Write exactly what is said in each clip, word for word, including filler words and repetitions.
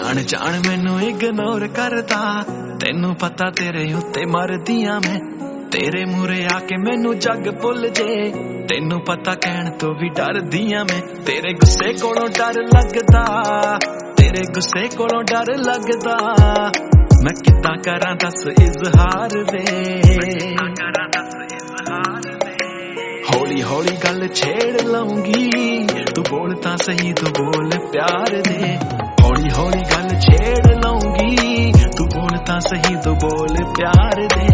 जान जान मैनू इग्नोर करदा, तेनू पता तेरे उत्ते मरदियां मैं, तेरे मूरे आके मैनू जग भुल जे, तेनू पता कहण तो भी डरदियां मैं, तेरे गुस्से कोलों डर लगदा, तेरे गुस्से कोलों डर लगदा, मैं किद्दां करां दस इजहार वे, हौली हौली गल छेड़ लऊंगी, तू बोल तां सही तू बोल प्यार दे, हौली हौली गल छेड़ लऊंगी, तू बोल तां सही तू बोल प्यार दे।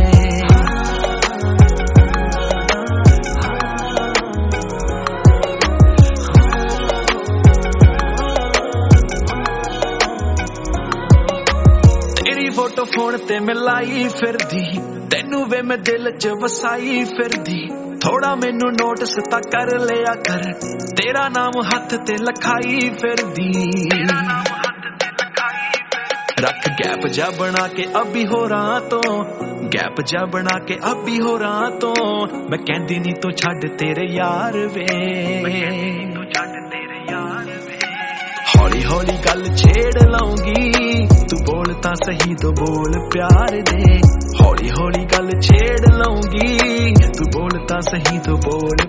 तेरी फोटो फोन ते मिलाई फिरदी, तेनू वे मैं दिल च वसाई फिरदी, थोड़ा मैनू नोटिस ता कर लिया कर, तेरा नाम हथ ते लखाई फिरदी, रख गैप जा बना के अभी हो रहा तो, गैप जा बना के अभी हो रहा तो, मैं कहंदी नी तू छड्ड तेरे यार वे, हौली हौली गल छेड़ लऊंगी, तू बोल तां सही तो बोल प्यार दे, हौली हौली गल छेड़ लऊंगी, तू बोल तां सही तो बोल।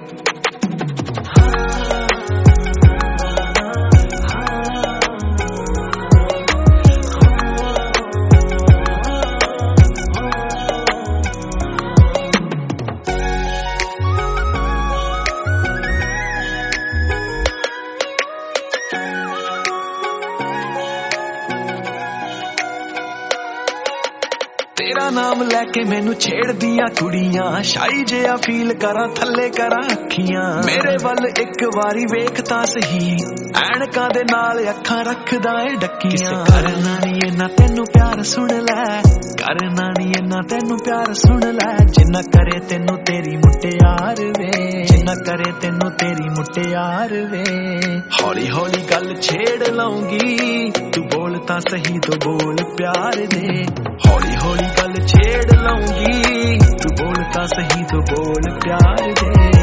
तेरा नाम लैके मैनू छेड़ दिया कुड़ियां, शाई जिहा फील करा थल्ले करा अखियां, मेरे वल एक वारी वेख तां सही, ऐनकां दे नाल अखां रखदा ए डक्कियां, करना नी इन्ना तेनू प्यार सुन लै, करना नी इन्ना तेनू प्यार सुन लै, जिन्ना करे तेनू तेरी मुटियार वे, जिन्ना करे तेनू तेरी मुटियार वे, हौली हौली गल छेड़ लऊंगी, तू बोल तां सही तो बोल प्यार दे, हौली हौली गल छेड़ लऊंगी, तू बोल तां सही तो बोल प्यार दे।